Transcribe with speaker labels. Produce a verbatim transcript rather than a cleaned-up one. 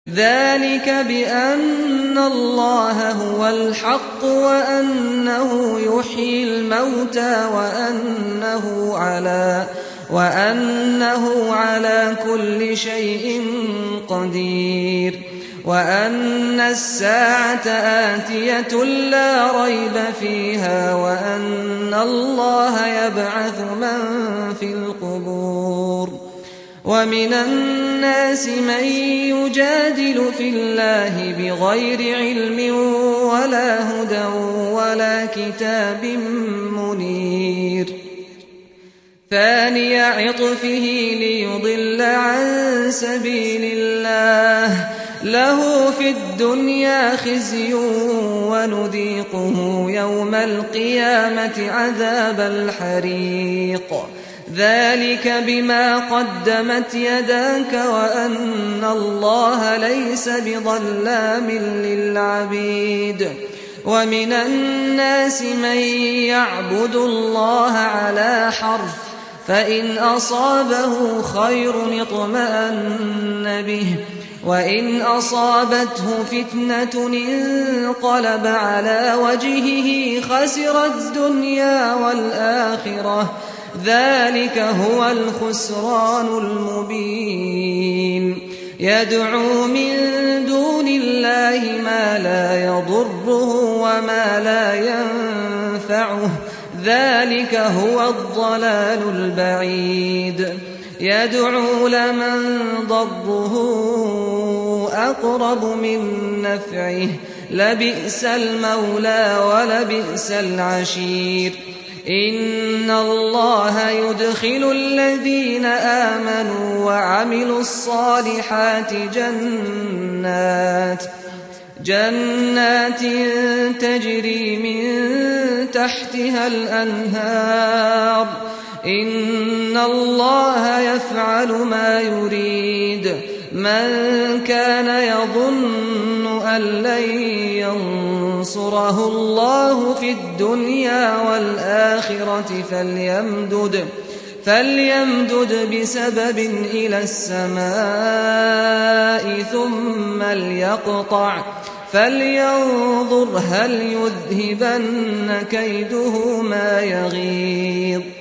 Speaker 1: ذلك بأن الله هو الحق وأنه يحيي الموتى وأنه على وأنه على كل شيء قدير وأن الساعة آتية لا ريب فيها وأن الله يبعث من في القبور ومن الناس من يجادل في الله بغير علم ولا هدى ولا كتاب منير ثاني عطفه ليضل عن سبيل الله له في الدنيا خزي ونذيقه يوم القيامة عذاب الحريق ذلك بما قدمت يداك وأن الله ليس بظلام للعبيد ومن الناس من يعبد الله على حرف فإن أصابه خير اطمأن به وإن أصابته فتنة انقلب على وجهه خسر الدنيا والآخرة ذلك هو الخسران المبين يدعو من دون الله ما لا يضره وما لا ينفعه ذلك هو الضلال البعيد يدعو لمن ضره أقرب من نفعه لبئس المولى ولبئس العشير إن الله يدخل الذين آمنوا وعملوا الصالحات جنات جنات تجري من تحتها الأنهار إن الله يفعل ما يريد من كان يظن أن لن ينصره الله في الدنيا والآخرة فليمدد فليمدد بسبب إلى السماء ثم ليقطع فلينظر هل يذهبن كيده ما يغيظ